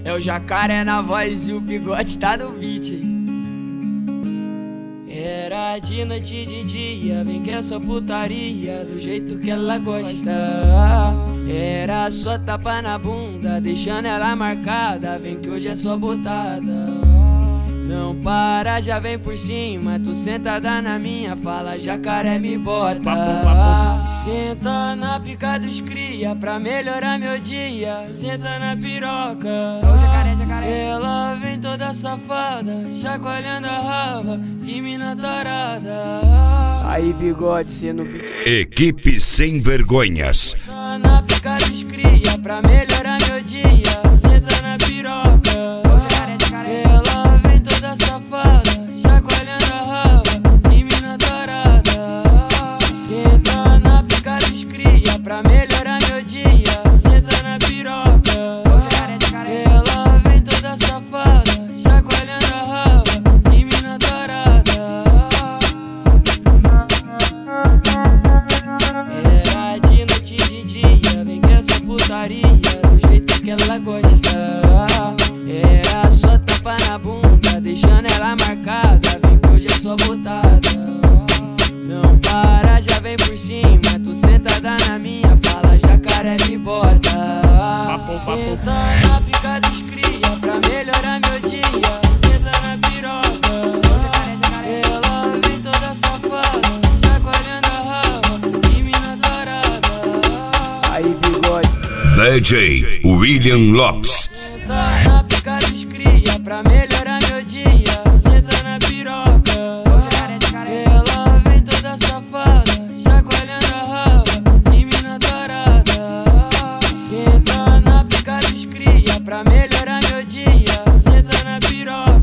É o Jacaré na voz e o Bigode tá no beat. Era de noite e de dia, vem que essa putaria do jeito que ela gosta. Era só tapa na bunda, deixando ela marcada, vem que hoje é só botada. Não para, já vem por cima, tu sentada na minha, fala Jacaré me bota. Senta na pica dos cria, pra melhorar meu dia, senta na piroca. Jacaré, jacaré. Ela vem toda safada, chacoalhando a raba, que mina tarada. Aí Bigode, cê no beat. Equipe Sem Vergonhas. Senta na pica dos cria, pra melhorar meu dia, senta na piroca. Jacaré, jacaré. Ela vem toda safada, chacoalhando a raba, que mina tarada. Senta na pica dos cria, pra melhorar meu dia, senta na piroca. Jacaré, jacaré. Ela vem toda safada, chacoalhando a raba, que mina tarada. Era de noite e de dia, vem com essa putaria, do jeito que ela gosta. Era só tapa na bunda, deixando ela marcada, vem que hoje é só botada. Não para, já vem por cima, tu sentada na minha, fala Jacaré me bota. Senta na pica dos cria, pra melhorar meu dia, senta na piroca. Jacaré, jacaré. Ela vem toda safada, chacoalhando a raba, que mina tarada. Aí Bigode. DJ William Lopes. Senta na pica dos cria, pra melhorar meu dia, senta na piroca. Jacaré, jacaré. Ela vem toda safada, chacoalhando a raba, que mina tarada. Senta na pica dos cria, pra melhorar meu dia, senta na piroca.